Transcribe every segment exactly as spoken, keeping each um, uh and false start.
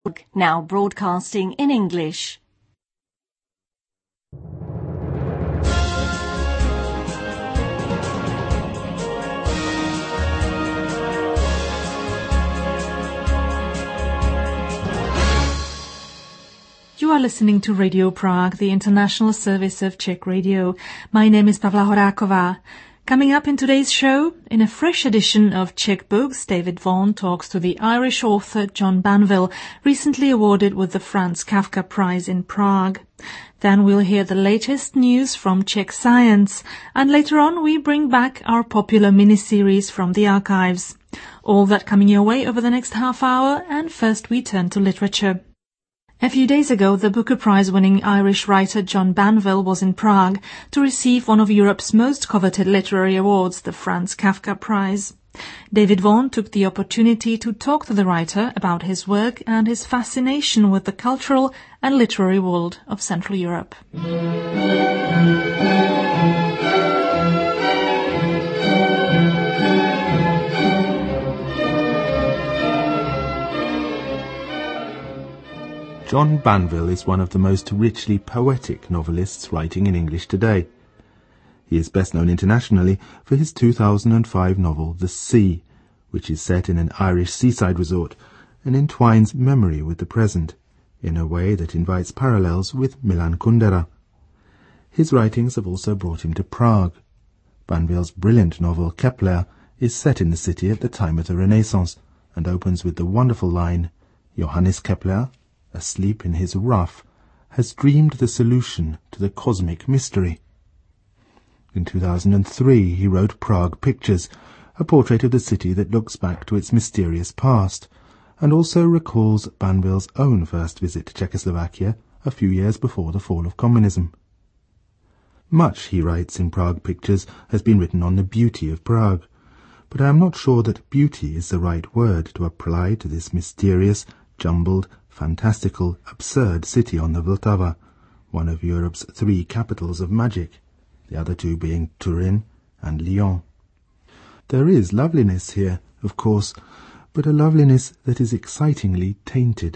Now broadcasting in English. You are listening to Radio Prague, the international service of Czech Radio. My name is Pavla Horáková. Coming up in today's show, in a fresh edition of Czech Books, David Vaughan talks to the Irish author John Banville, recently awarded with the Franz Kafka Prize in Prague. Then we'll hear the latest news from Czech science, and later on we bring back our popular mini-series from the archives. All that coming your way over the next half hour, and first we turn to literature. A few days ago, the Booker Prize-winning Irish writer John Banville was in Prague to receive one of Europe's most coveted literary awards, the Franz Kafka Prize. David Vaughan took the opportunity to talk to the writer about his work and his fascination with the cultural and literary world of Central Europe. John Banville is one of the most richly poetic novelists writing in English today. He is best known internationally for his two thousand five novel The Sea, which is set in an Irish seaside resort and entwines memory with the present in a way that invites parallels with Milan Kundera. His writings have also brought him to Prague. Banville's brilliant novel Kepler is set in the city at the time of the Renaissance and opens with the wonderful line, Johannes Kepler, asleep in his ruff, has dreamed the solution to the cosmic mystery. In two thousand three he wrote Prague Pictures, a portrait of the city that looks back to its mysterious past, and also recalls Banville's own first visit to Czechoslovakia a few years before the fall of communism. Much, he writes in Prague Pictures, has been written on the beauty of Prague, but I am not sure that beauty is the right word to apply to this mysterious, jumbled, fantastical, absurd city on the Vltava, one of Europe's three capitals of magic, the other two being Turin and Lyon. There is loveliness here, of course, but a loveliness that is excitingly tainted.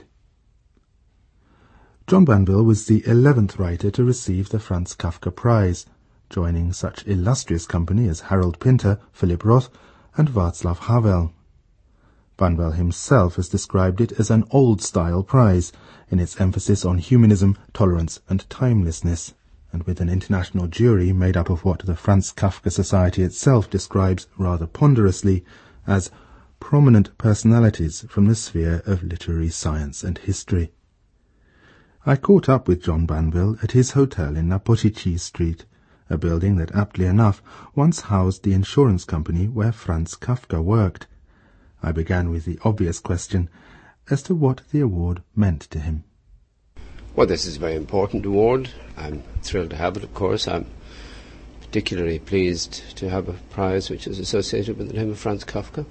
John Banville was the eleventh writer to receive the Franz Kafka Prize, joining such illustrious company as Harold Pinter, Philip Roth, and Václav Havel. Banville himself has described it as an old-style prize, in its emphasis on humanism, tolerance and timelessness, and with an international jury made up of what the Franz Kafka Society itself describes rather ponderously as prominent personalities from the sphere of literary science and history. I caught up with John Banville at his hotel in Napočičí Street, a building that aptly enough once housed the insurance company where Franz Kafka worked. I began with the obvious question as to what the award meant to him. Well, this is a very important award. I'm thrilled to have it, of course. I'm particularly pleased to have a prize which is associated with the name of Franz Kafka.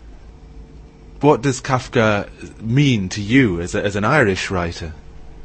What does Kafka mean to you as, a, as an Irish writer?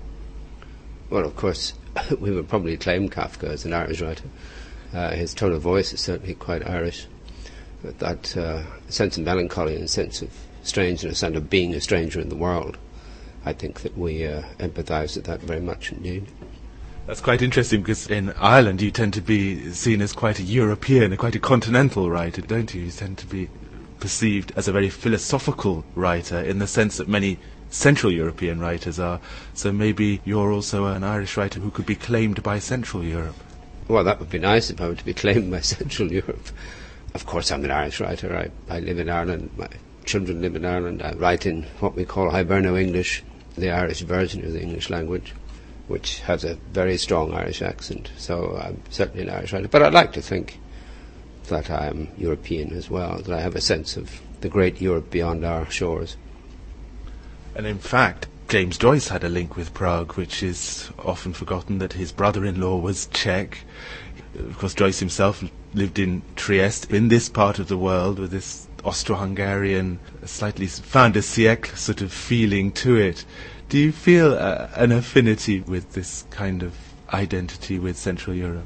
Well, of course, we would probably claim Kafka as an Irish writer. Uh, his tone of voice is certainly quite Irish. But that uh, sense of melancholy and sense of strangeness and of being a stranger in the world, I think that we uh, empathise with that very much indeed. That's quite interesting, because in Ireland you tend to be seen as quite a European, quite a continental writer, don't you? You tend to be perceived as a very philosophical writer in the sense that many Central European writers are. So maybe you're also an Irish writer who could be claimed by Central Europe. Well, that would be nice if I were to be claimed by Central Europe. Of course, I'm an Irish writer. I, I live in Ireland. My children live in Ireland. I write in what we call Hiberno English, the Irish version of the English language, which has a very strong Irish accent. So I'm certainly an Irish writer. But I'd like to think that I am European as well, that I have a sense of the great Europe beyond our shores. And in fact, James Joyce had a link with Prague, which is often forgotten, that his brother-in-law was Czech. Of course, Joyce himself lived in Trieste, in this part of the world, with this Austro-Hungarian, slightly fin de siècle sort of feeling to it. Do you feel uh, an affinity with this kind of identity with Central Europe?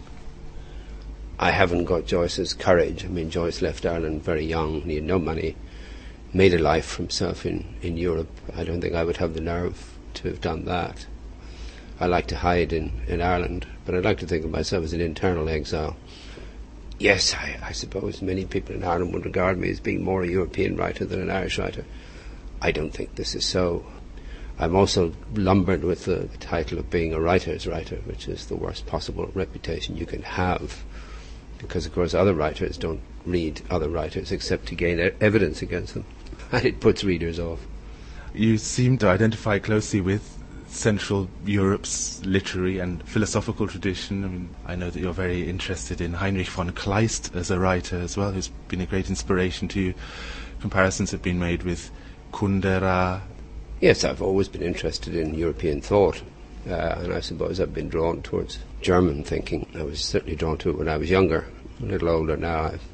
I haven't got Joyce's courage. I mean, Joyce left Ireland very young, and he had no money. made a life for himself in, in Europe. I don't think I would have the nerve to have done that. I like to hide in, in Ireland, but I like to think of myself as an internal exile. Yes, I, I suppose many people in Ireland would regard me as being more a European writer than an Irish writer. I don't think this is so. I'm also lumbered with the title of being a writer's writer, which is the worst possible reputation you can have, because of course other writers don't read other writers except to gain e- evidence against them, and it puts readers off. You seem to identify closely with Central Europe's literary and philosophical tradition. I mean, I know that you're very interested in Heinrich von Kleist as a writer as well, who's been a great inspiration to you. Comparisons have been made with Kundera. Yes, I've always been interested in European thought, uh, and I suppose I've been drawn towards German thinking. I was certainly drawn to it when I was younger. A little older now, I've,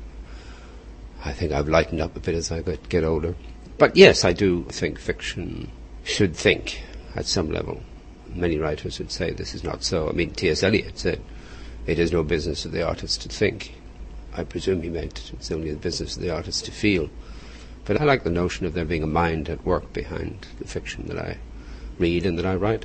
I think I've lightened up a bit as I get, get older. But yes, I do think fiction should think at some level. Many writers would say this is not so. I mean, T S Eliot said, it is no business of the artist to think. I presume he meant it's only the business of the artist to feel. But I like the notion of there being a mind at work behind the fiction that I read and that I write.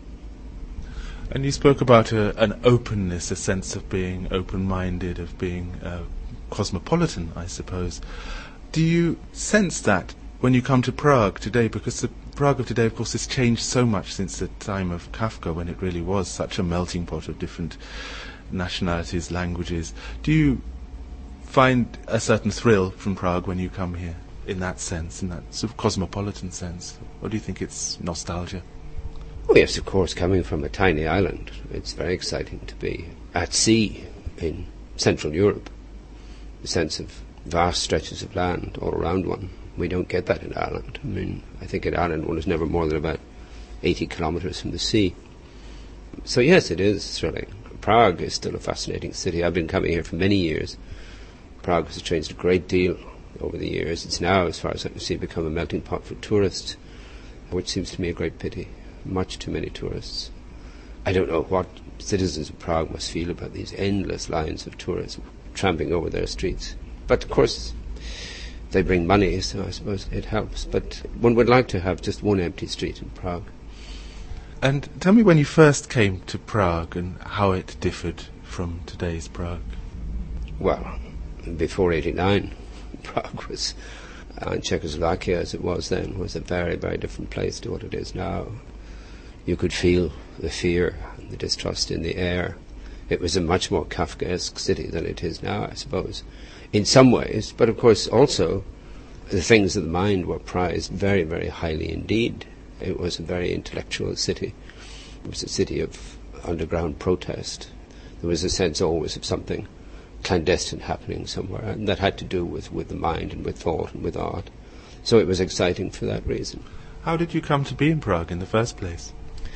And you spoke about a, an openness, a sense of being open-minded, of being uh, cosmopolitan, I suppose. Do you sense that when you come to Prague today? Because the Prague of today, of course, has changed so much since the time of Kafka, when it really was such a melting pot of different nationalities, languages. Do you find a certain thrill from Prague when you come here, in that sense, in that sort of cosmopolitan sense? Or do you think it's nostalgia? Oh yes, of course, coming from a tiny island, it's very exciting to be at sea in Central Europe. The sense of vast stretches of land all around one. We don't get that in Ireland. I mean, I think in Ireland one is never more than about eighty kilometres from the sea. So yes, it is thrilling. Prague is still a fascinating city. I've been coming here for many years. Prague has changed a great deal over the years. It's now, as far as I can see, become a melting pot for tourists, which seems to me a great pity. Much too many tourists. I don't know what citizens of Prague must feel about these endless lines of tourists tramping over their streets. But of course, they bring money, so I suppose it helps. But one would like to have just one empty street in Prague. And tell me when you first came to Prague and how it differed from today's Prague. Well, before eighty-nine, Prague was, uh, in Czechoslovakia as it was then, was a very, very different place to what it is now. You could feel the fear and the distrust in the air. It was a much more Kafkaesque city than it is now, I suppose, in some ways. But of course also the things of the mind were prized very, very highly indeed. It was a very intellectual city. It was a city of underground protest. There was a sense always of something clandestine happening somewhere, and that had to do with, with the mind and with thought and with art. So it was exciting for that reason. How did you come to be in Prague in the first place?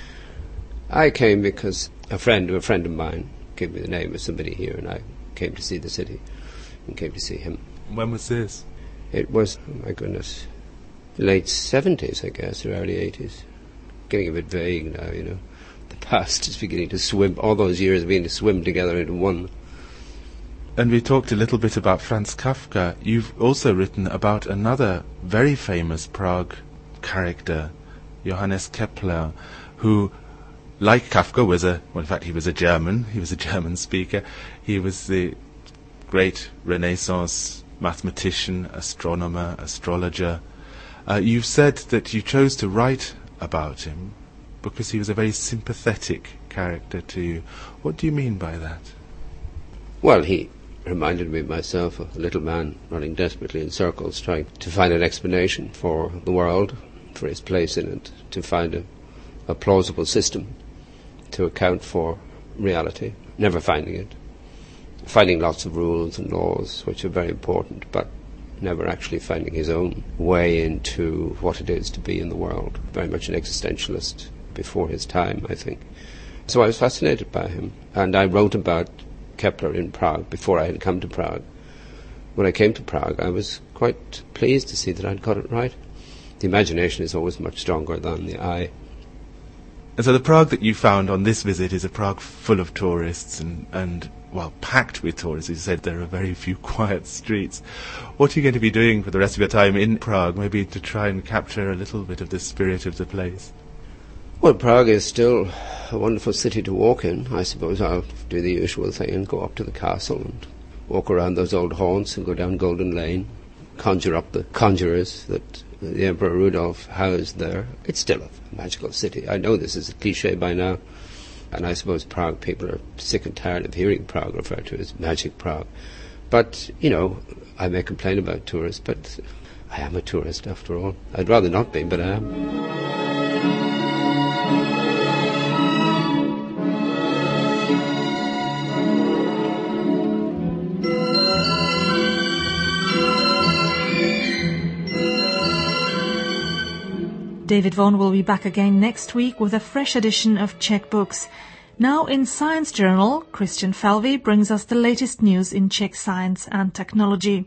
I came because a friend, a friend of mine, gave me the name of somebody here, and I came to see the city and came to see him. When was this? It was, oh my goodness, late seventies, I guess, or early eighties. Getting a bit vague now, you know. The past is beginning to swim, all those years beginning to swim together into one. And we talked a little bit about Franz Kafka. You've also written about another very famous Prague character, Johannes Kepler, who, like Kafka, was a, well, in fact, he was a German. He was a German speaker. He was the great Renaissance mathematician, astronomer, astrologer. Uh, you've said that you chose to write about him because he was a very sympathetic character to you. What do you mean by that? Well, he reminded me of myself, a little man running desperately in circles, trying to find an explanation for the world, for his place in it, to find a, a plausible system to account for reality, never finding it, finding lots of rules and laws, which are very important, but never actually finding his own way into what it is to be in the world. Very much an existentialist before his time, I think. So I was fascinated by him, and I wrote about Kepler in Prague before I had come to Prague. When I came to Prague, I was quite pleased to see that I'd got it right. The imagination is always much stronger than the eye. And so the Prague that you found on this visit is a Prague full of tourists and, and well, packed with tourists. You said there are very few quiet streets. What are you going to be doing for the rest of your time in Prague, maybe to try and capture a little bit of the spirit of the place? Well, Prague is still a wonderful city to walk in. I suppose I'll do the usual thing and go up to the castle and walk around those old haunts and go down Golden Lane, conjure up the conjurers that the Emperor Rudolf housed there. It's still a magical city. I know this is a cliché by now, and I suppose Prague people are sick and tired of hearing Prague referred to as Magic Prague. But, you know, I may complain about tourists, but I am a tourist after all. I'd rather not be, but I am. David Vaughan will be back again next week with a fresh edition of Czech Books. Now in Science Journal, Christian Falvey brings us the latest news in Czech science and technology.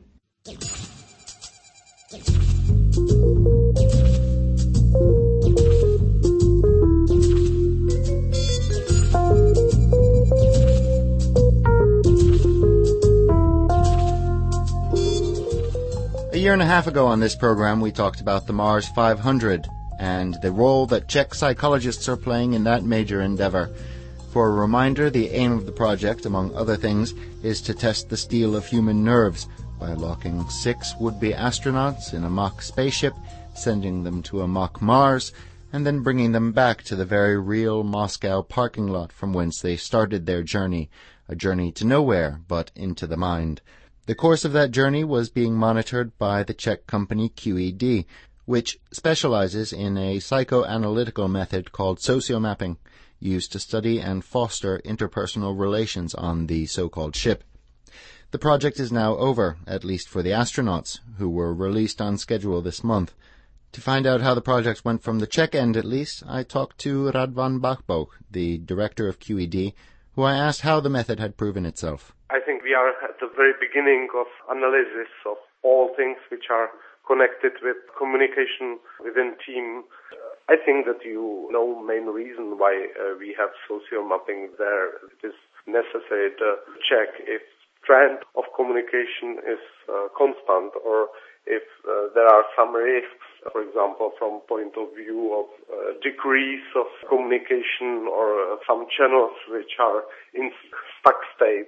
A year and a half ago on this program, we talked about the Mars five hundred and the role that Czech psychologists are playing in that major endeavor. For a reminder, the aim of the project, among other things, is to test the steel of human nerves by locking six would-be astronauts in a mock spaceship, sending them to a mock Mars, and then bringing them back to the very real Moscow parking lot from whence they started their journey, a journey to nowhere but into the mind. The course of that journey was being monitored by the Czech company Q E D, which specializes in a psychoanalytical method called sociomapping, used to study and foster interpersonal relations on the so-called ship. The project is now over, at least for the astronauts, who were released on schedule this month. To find out how the project went from the Czech end, at least, I talked to Radvan Bachboch, the director of Q E D, who I asked how the method had proven itself. I think we are at the very beginning of analysis of all things which are connected with communication within team. I think that you know main reason why uh, we have socio-mapping there. It is necessary to check if trend of communication is uh, constant or if uh, there are some risks, for example, from point of view of uh, decrease of communication or uh, some channels which are in stuck states.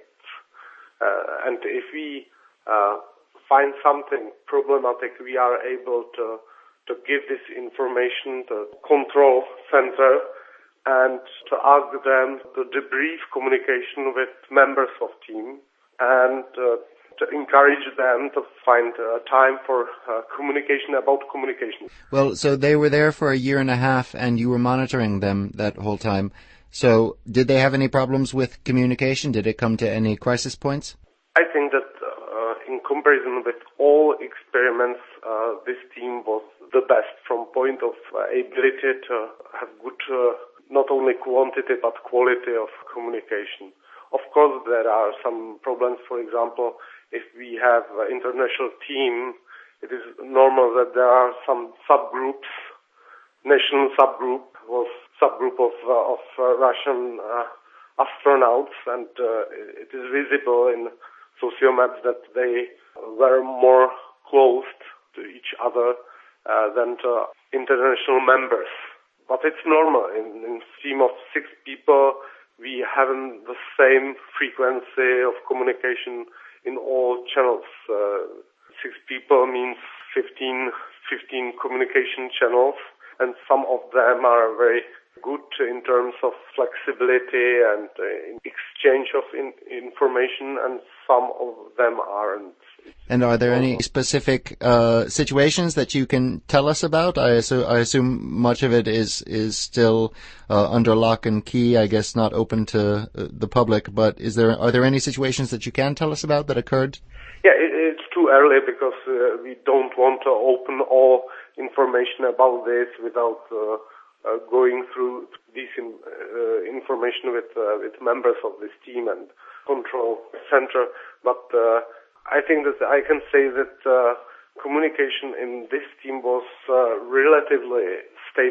Uh, and if we uh, find something problematic, we are able to to give this information to control center and to ask them to debrief communication with members of team and uh, to encourage them to find uh, time for uh, communication about communication. Well, so they were there for a year and a half and you were monitoring them that whole time. So did they have any problems with communication? Did it come to any crisis points? I think that uh, in comparison with all experiments, uh, this team was the best from point of uh, ability to have good, uh, not only quantity but quality of communication. Of course, there are some problems. For example, if we have an international team, it is normal that there are some subgroups. National subgroup was subgroup of uh, of uh, Russian uh, astronauts, and uh, it is visible in sociomaps that they were more close to each other uh, than to international members. But it's normal. In, in a team of six people, we haven't the same frequency of communication in all channels. Uh, six people means fifteen, fifteen communication channels, and some of them are very good in terms of flexibility and uh, exchange of in- information, and some of them aren't. And are there any specific uh, situations that you can tell us about? I, assu- I assume much of it is is still uh, under lock and key, I guess not open to uh, the public, but is there are there any situations that you can tell us about that occurred? Yeah, it, it's too early because uh, we don't want to open all information about this without uh, uh, going through this in, uh, information with uh, with members of this team and control center. But uh, I think that I can say that uh, communication in this team was uh, relatively stable.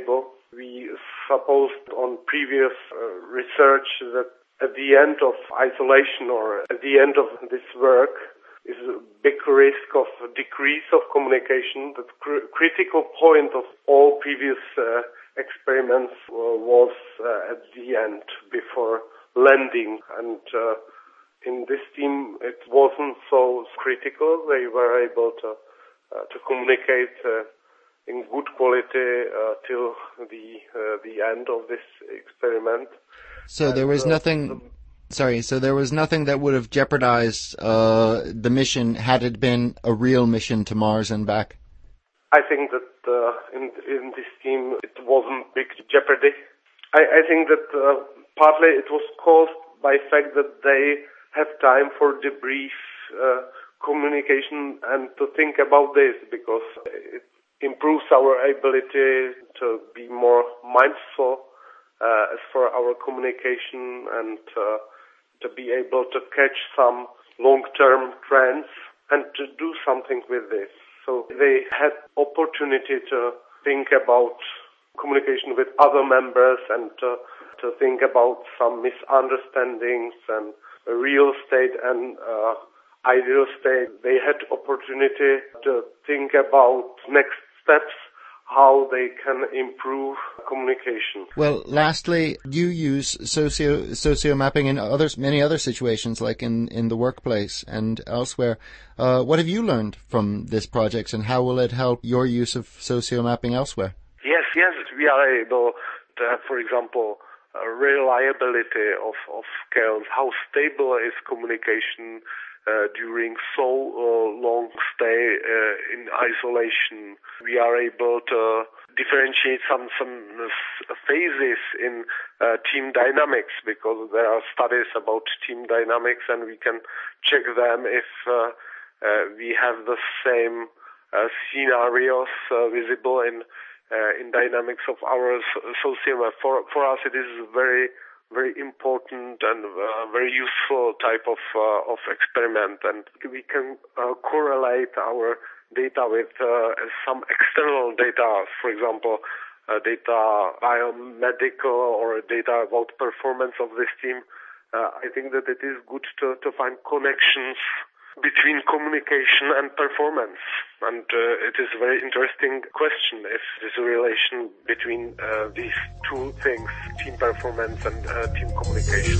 we supposed on previous uh, research that at the end of isolation or at the end of this work is a big risk of decrease of communication. The cr- critical point of all previous uh, experiments uh, was uh, at the end, before landing. And uh, in this team, it wasn't so critical. They were able to uh, to communicate uh, in good quality uh, till the uh, the end of this experiment. So there was and, uh, nothing... the, Sorry, so there was nothing that would have jeopardized uh, the mission had it been a real mission to Mars and back? I think that uh, in in this team it wasn't big jeopardy. I, I think that uh, partly it was caused by the fact that they have time for debrief uh, communication and to think about this, because it improves our ability to be more mindful uh, as for our communication and uh, to be able to catch some long-term trends and to do something with this. So they had opportunity to think about communication with other members and to, to think about some misunderstandings and real state and uh, ideal state. They had opportunity to think about next steps, how they can improve communication. Well, lastly, you use socio socio mapping in others, many other situations, like in, in the workplace and elsewhere. Uh, what have you learned from this project, and how will it help your use of socio mapping elsewhere? Yes, yes, we are able to have, for example, a reliability of, of scales, how stable is communication Uh, during so uh, long stay uh, in isolation. We are able to differentiate some some phases in uh, team dynamics, because there are studies about team dynamics, and we can check them if uh, uh, we have the same uh, scenarios uh, visible in uh, in dynamics of our social. For for us, it is very very important and uh, very useful type of uh, of experiment, and we can uh, correlate our data with uh, some external data, for example, uh, data biomedical or data about performance of this team. Uh, I think that it is good to, to find connections between communication and performance, and uh, it is a very interesting question if there's a relation between uh, these two things, team performance and uh, team communication.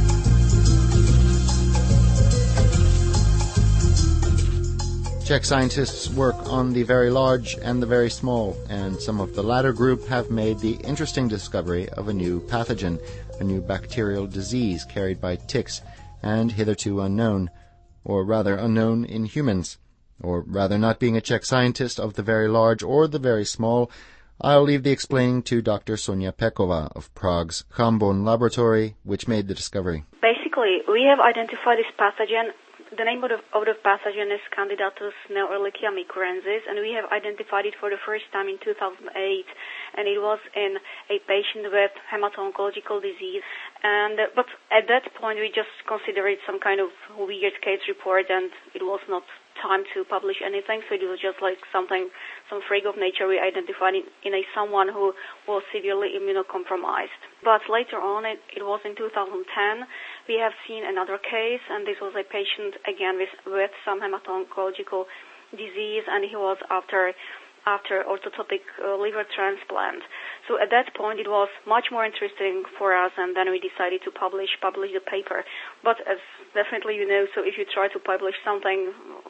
Czech scientists work on the very large and the very small, and some of the latter group have made the interesting discovery of a new pathogen, a new bacterial disease carried by ticks, and hitherto unknown, or rather unknown in humans. Or rather, not being a Czech scientist of the very large or the very small, I'll leave the explaining to Doctor Sonia Pekova of Prague's Chambon laboratory, which made the discovery. Basically, we have identified this pathogen. The name of the, of the pathogen is Candidatus neoerlichia microensis, and we have identified it for the first time in two thousand eight, and it was in a patient with hemato-oncological disease. And uh, but at that point, we just considered it some kind of weird case report, and it was not time to publish anything, so it was just like something, some freak of nature we identified in, in a someone who was severely immunocompromised. But later on, it, it was in two thousand ten, we have seen another case, and this was a patient, again, with, with some hemato-oncological disease, and he was after after orthotopic uh, liver transplant. So at that point, it was much more interesting for us, and then we decided to publish publish the paper. But as definitely you know, so if you try to publish something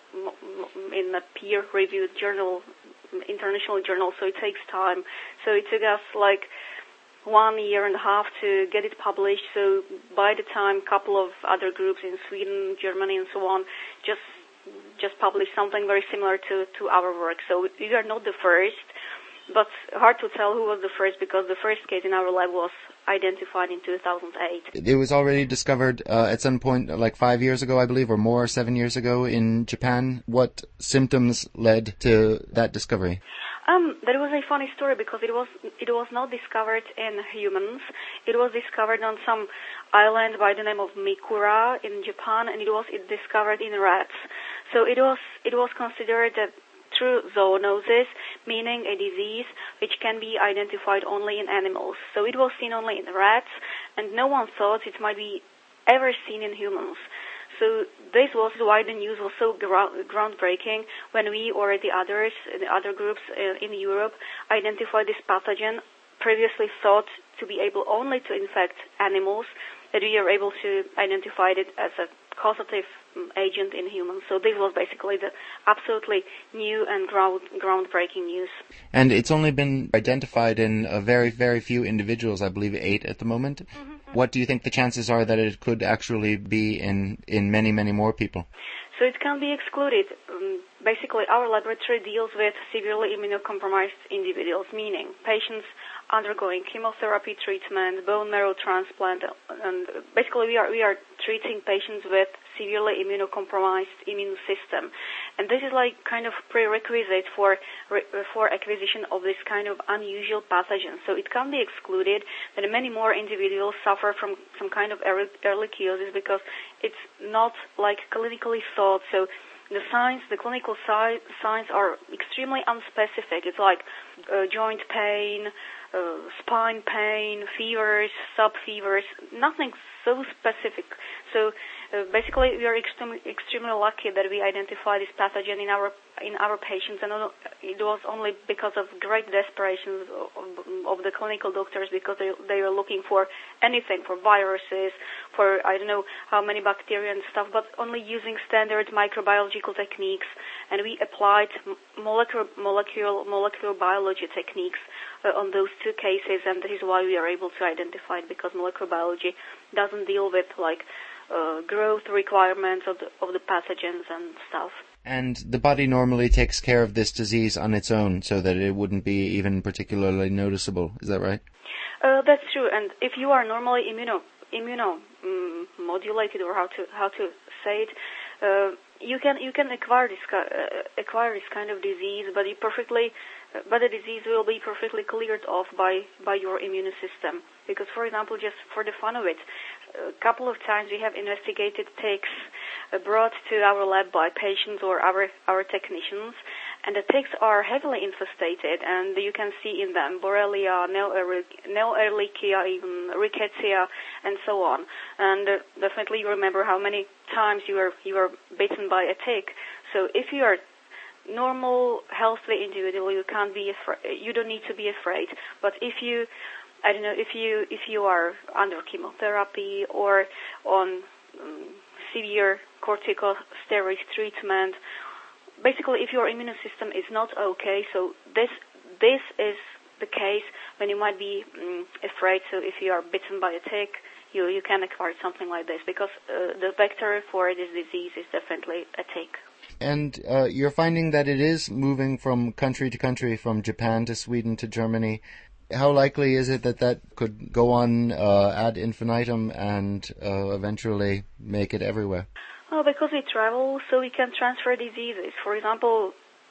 in a peer-reviewed journal, international journal, so it takes time. So it took us like one year and a half to get it published. So by the time a couple of other groups in Sweden, Germany, and so on just just published something very similar to, to our work. So we are not the first, but hard to tell who was the first, because the first case in our lab was identified in two thousand eight. It was already discovered uh, at some point, like five years ago, I believe, or more, seven years ago in Japan. What symptoms led to that discovery? Um, that was a funny story, because it was it was not discovered in humans. It was discovered on some island by the name of Mikura in Japan, and it was it discovered in rats. So it was it was considered that through zoonosis, meaning a disease which can be identified only in animals. So it was seen only in rats, and no one thought it might be ever seen in humans. So this was why the news was so groundbreaking when we or the others, the other groups in Europe, identified this pathogen, previously thought to be able only to infect animals, that we are able to identify it as a causative agent in humans. So this was basically the absolutely new and ground, groundbreaking news. And it's only been identified in a very, very few individuals, I believe eight at the moment. Mm-hmm. What do you think the chances are that it could actually be in, in many, many more people? So it can be excluded. Um, basically, our laboratory deals with severely immunocompromised individuals, meaning patients undergoing chemotherapy treatment, bone marrow transplant, and basically we are we are treating patients with severely immunocompromised immune system, and this is like kind of prerequisite for for acquisition of this kind of unusual pathogen. So it can be excluded that many more individuals suffer from some kind of ehrlichiosis because it's not like clinically thought. So the signs, the clinical si- signs are extremely unspecific. It's like uh, joint pain, uh, spine pain, fevers, sub-fevers, nothing so specific. So uh, basically, we are extremely, extremely lucky that we identified this pathogen in our in our patients, and it was only because of great desperation of, of the clinical doctors, because they they were looking for anything, for viruses, for I don't know how many bacteria and stuff, but only using standard microbiological techniques, and we applied molecular molecular molecular biology techniques uh, on those two cases, and this is why we are able to identify it, because molecular biology doesn't deal with like uh, growth requirements of the, of the pathogens and stuff. And the body normally takes care of this disease on its own, so that it wouldn't be even particularly noticeable. Is that right? Uh, that's true. And if you are normally immuno immuno um, modulated, or how to how to say it, uh, you can you can acquire this uh, acquire this kind of disease, but you perfectly, uh, but the disease will be perfectly cleared off by by your immune system. Because, for example, just for the fun of it, a couple of times we have investigated ticks uh, brought to our lab by patients or our our technicians, and the ticks are heavily infestated, and you can see in them Borrelia, Nail-Ehrlichia, even Rickettsia, and so on. And uh, definitely you remember how many times you were you were bitten by a tick. So if you are normal, healthy individual, you can't be afraid. You don't need to be afraid. But if you I don't know, if you if you are under chemotherapy or on um, severe corticosteroid treatment, basically if your immune system is not okay, so this this is the case when you might be um, afraid. So if you are bitten by a tick, you, you can acquire something like this, because uh, the vector for this disease is definitely a tick. And uh, you're finding that it is moving from country to country, from Japan to Sweden to Germany. How likely is it that that could go on uh, ad infinitum and uh, eventually make it everywhere? Well, because we travel, so we can transfer diseases. For example,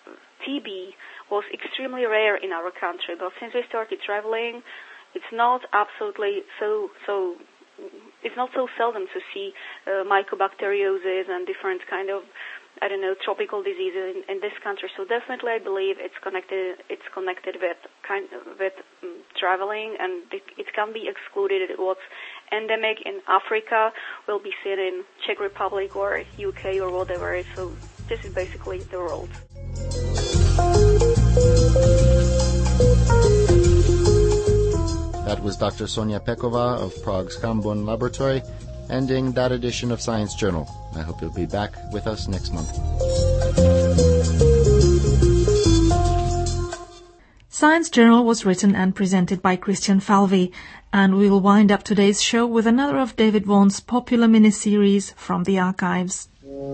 T B was extremely rare in our country, but since we started traveling, it's not absolutely so so. It's not so seldom to see uh, mycobacteriosis and different kind of, I don't know, tropical diseases in, in this country. So definitely, I believe it's connected. It's connected with kind of, with um, traveling, and it, it can be excluded. What's endemic in Africa will be seen in Czech Republic or U K or whatever. So this is basically the world. That was Doctor Sonia Pekova of Prague's Kambun Laboratory, ending that edition of Science Journal. I hope you'll be back with us next month. Science Journal was written and presented by Christian Falvey, and we will wind up today's show with another of David Vaughan's popular miniseries from the archives.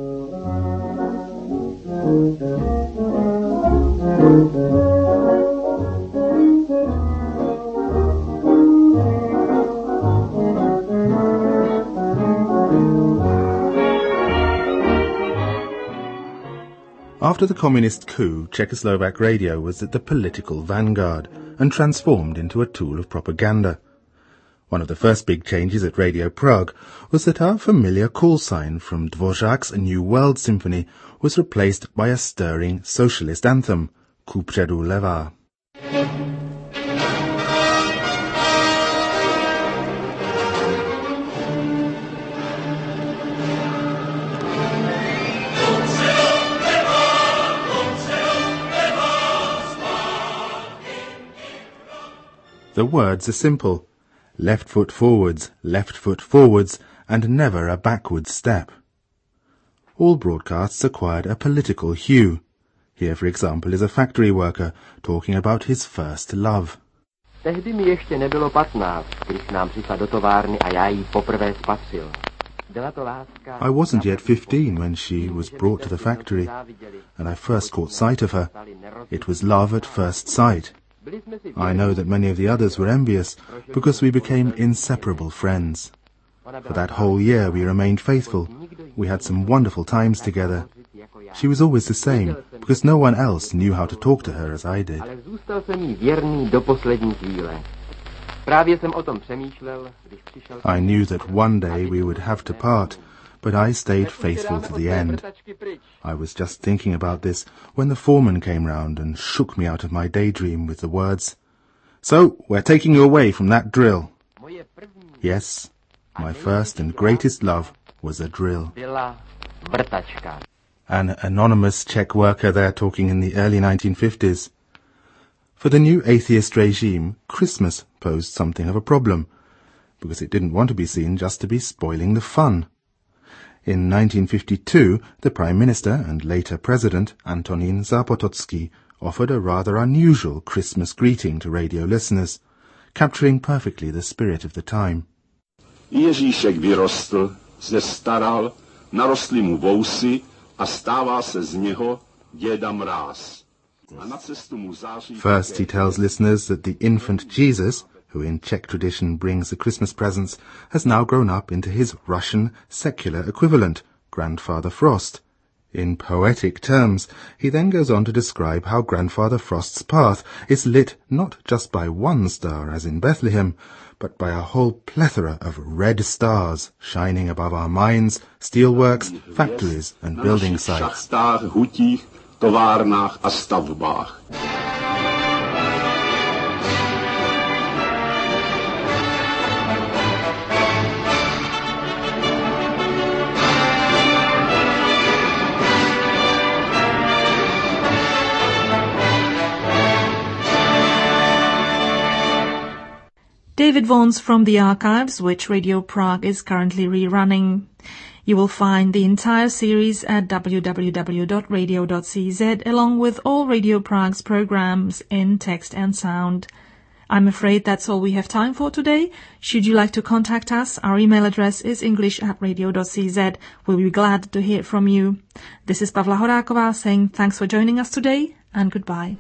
After the communist coup, Czechoslovak radio was at the political vanguard and transformed into a tool of propaganda. One of the first big changes at Radio Prague was that our familiar call sign from Dvořák's New World Symphony was replaced by a stirring socialist anthem, kupředu levá. The words are simple. Left foot forwards, left foot forwards, and never a backward step. All broadcasts acquired a political hue. Here, for example, is a factory worker talking about his first love. Tehdy mi ještě nebylo patnáct, když k nám přišla do továrny a já jí poprvé spatřil. Byla to láska. I wasn't yet fifteen when she was brought to the factory, and I first caught sight of her. It was love at first sight. I know that many of the others were envious, because we became inseparable friends. For that whole year we remained faithful. We had some wonderful times together. She was always the same, because no one else knew how to talk to her as I did. I knew that one day we would have to part, but I stayed faithful to the end. I was just thinking about this when the foreman came round and shook me out of my daydream with the words, "So, we're taking you away from that drill." Yes, my first and greatest love was a drill. An anonymous Czech worker there talking in the early nineteen fifties. For the new atheist regime, Christmas posed something of a problem, because it didn't want to be seen just to be spoiling the fun. In nineteen fifty-two, the Prime Minister and later President, Antonín Zápotocký, offered a rather unusual Christmas greeting to radio listeners, capturing perfectly the spirit of the time. Ježíšek vyrostl, se staral, narostly mu vousy a stává se z něho děda mráz. First he tells listeners that the infant Jesus, who in Czech tradition brings the Christmas presents, has now grown up into his Russian secular equivalent, Grandfather Frost. In poetic terms, he then goes on to describe how Grandfather Frost's path is lit not just by one star, as in Bethlehem, but by a whole plethora of red stars shining above our mines, steelworks, factories and building sites. Továrnách a stavbách. David Vaughan's From the Archives, which Radio Prague is currently rerunning. You will find the entire series at w w w dot radio dot c z, along with all Radio Prague's programs in text and sound. I'm afraid that's all we have time for today. Should you like to contact us, our email address is english at radio dot c z. We'll be glad to hear from you. This is Pavla Horáková saying thanks for joining us today and goodbye.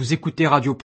Vous écoutez Radio